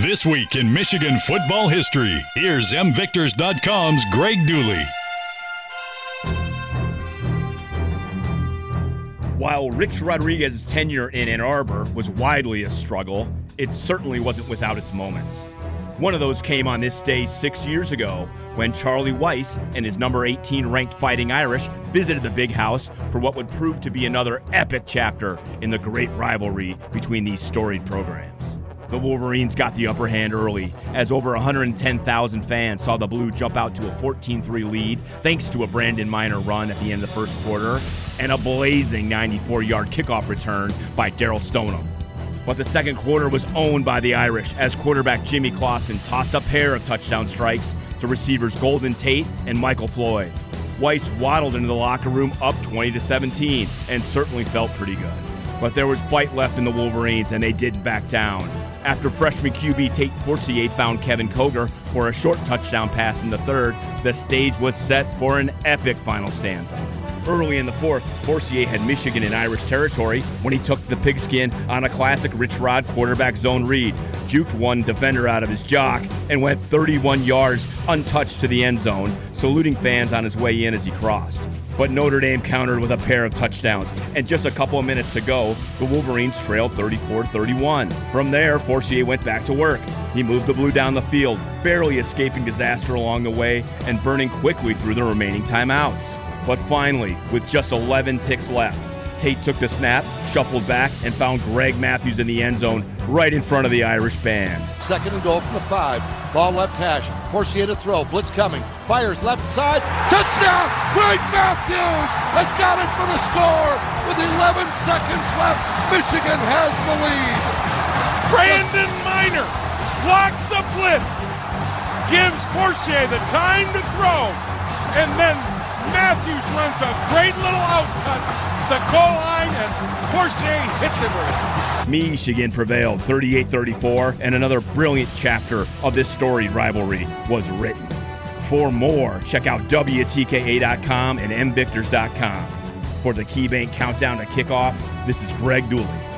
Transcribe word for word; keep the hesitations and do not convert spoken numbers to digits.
This week in Michigan football history, here's M Victors dot com's Greg Dooley. While Rich Rodriguez's tenure in Ann Arbor was widely a struggle, it certainly wasn't without its moments. One of those came on this day six years ago when Charlie Weis and his number eighteen ranked Fighting Irish visited the Big House for what would prove to be another epic chapter in the great rivalry between these storied programs. The Wolverines got the upper hand early, as over one hundred ten thousand fans saw the Blue jump out to a fourteen three lead thanks to a Brandon Minor run at the end of the first quarter and a blazing ninety-four yard kickoff return by Daryl Stoneham. But the second quarter was owned by the Irish as quarterback Jimmy Clausen tossed a pair of touchdown strikes to receivers Golden Tate and Michael Floyd. Weis waddled into the locker room up twenty to seventeen and certainly felt pretty good. But there was fight left in the Wolverines and they didn't back down. After freshman Q B Tate Forcier found Kevin Koger for a short touchdown pass in the third, the stage was set for an epic final stanza. Early in the fourth, Forcier had Michigan in Irish territory when he took the pigskin on a classic Rich Rod quarterback zone read, juked one defender out of his jock, and went thirty-one yards untouched to the end zone, saluting fans on his way in as he crossed. But Notre Dame countered with a pair of touchdowns, and just a couple of minutes to go, the Wolverines trailed thirty-four thirty-one. From there, Forcier went back to work. He moved the Blue down the field, barely escaping disaster along the way and burning quickly through the remaining timeouts. But finally, with just eleven ticks left, Tate took the snap, shuffled back, and found Greg Matthews in the end zone right in front of the Irish band. Second and goal from the five. Ball left hash. Forcier to throw. Blitz coming. Fires left side. Touchdown! Greg Matthews has got it for the score. With eleven seconds left, Michigan has the lead. Brandon Minor blocks a blitz, gives Forcier the time to throw, and then Matthews runs a great little outcut the goal line, and Forcier hits it with it. Michigan prevailed thirty-eight thirty-four, and another brilliant chapter of this storied rivalry was written. For more, check out W T K A dot com and M Victors dot com. For the KeyBank Countdown to Kickoff, this is Greg Dooley.